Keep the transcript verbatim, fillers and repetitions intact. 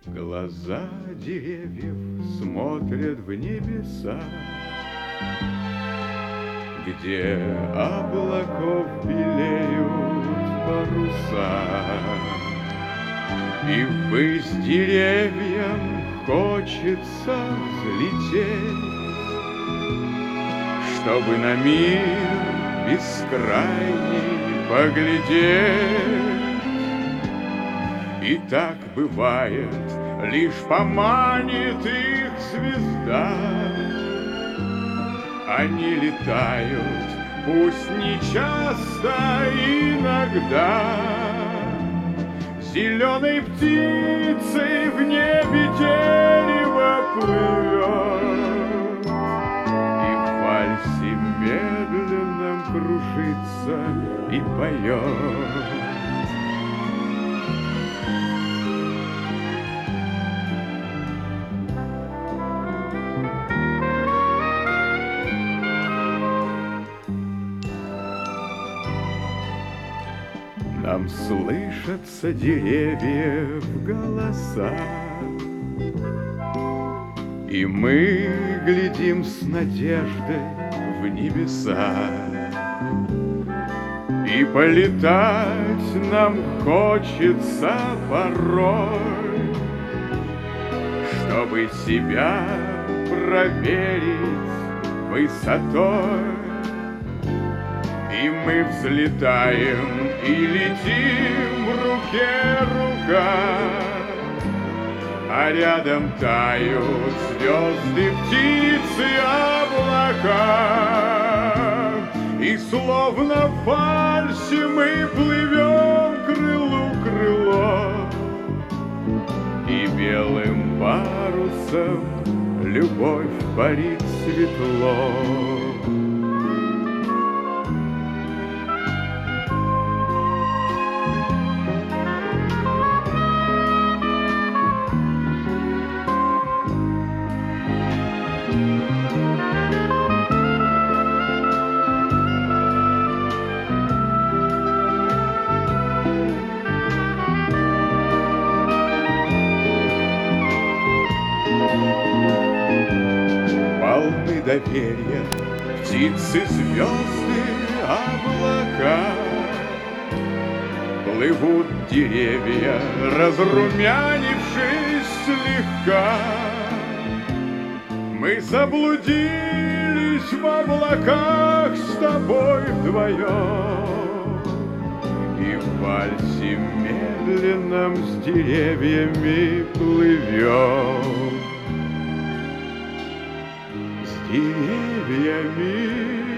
Глаза деревьев смотрят в небеса, где облаков белеют паруса, и ввысь деревьям хочется взлететь, чтобы на мир бескрайний поглядеть. И так бывает, лишь поманит их звезда. Они летают, пусть не часто, иногда, зеленой птицей в небе дерево плывет, и в вальсе медленном кружится и поет. Нам слышатся деревьев голоса, и мы глядим с надеждой в небеса. И полетать нам хочется порой, чтобы себя проверить высотой. И мы взлетаем и летим, в руке рука, а рядом тают звезды, птицы, облака. И словно в фальсе мы плывем крылу к крыло, и белым парусом любовь парит светло. Полны доверия птицы, звезды, облака. Плывут деревья, разрумянившись слегка. Мы заблудились в облаках с тобой вдвоем, и в вальсе медленном с деревьями плывем. С деревьями